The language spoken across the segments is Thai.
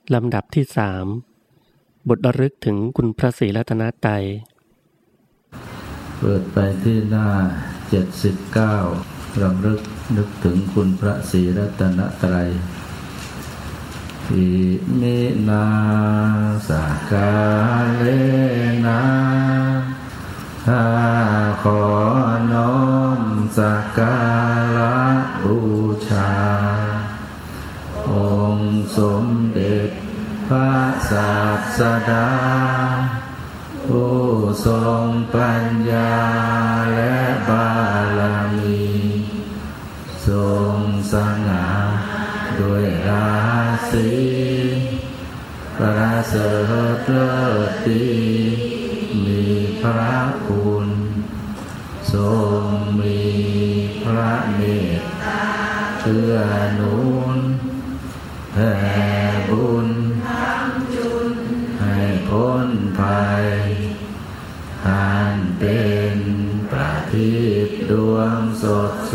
ลำดับที่3บทระลึกถึงคุณพระศรีรัตนตรัยเปิดไปที่หน้า79รำลึกนึกถึงคุณพระศรีรัตนตรัยอิมินาสกาเลนะข้าขอน้อมสักการะบูชาองค์สมเด็จพระศาสดาผู้ทรงปัญญาและบารมีทรงสง่าด้วยราศีประเสริฐเลิศดีมีพระคุณทรงมีพระเมตตาเอื้อหนุนแผ่บุญให้พ้นภัยท่านเป็นประทีปดวงสดใส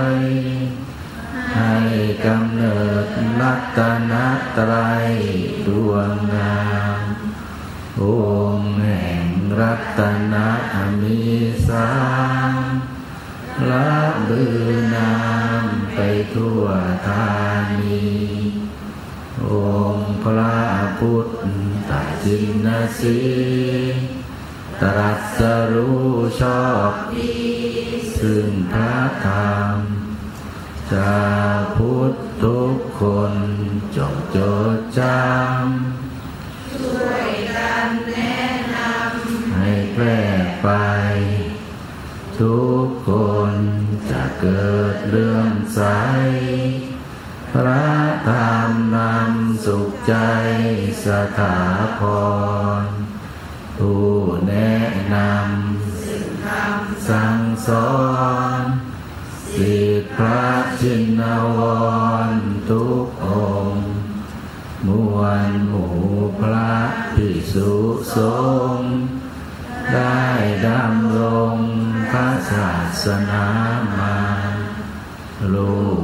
ให้กำเนิดรัตนตรัยดวงงามองค์แห่งรัตนะมีสามละบือนามไปทั่วธานีองค์พระพุทธจินสีตรัสรู้ชอบซึ่งพระธรรมจากพุทธทุกคนจงจดจำช่วยกันแนะนำให้แพร่ไปทุกคนจะเกิดเลื่อมใสพระธรรมนำสุขใจสถาพรผู้แนะนำสั่งสอนศิษย์พระชินวรทุกองค์มวลหมู่พระภิกษุสงฆ์ได้ดำรงพระศาสนามาลูก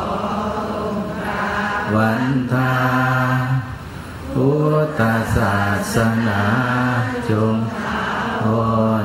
วันทาพุทธศาสนาจงอ่อน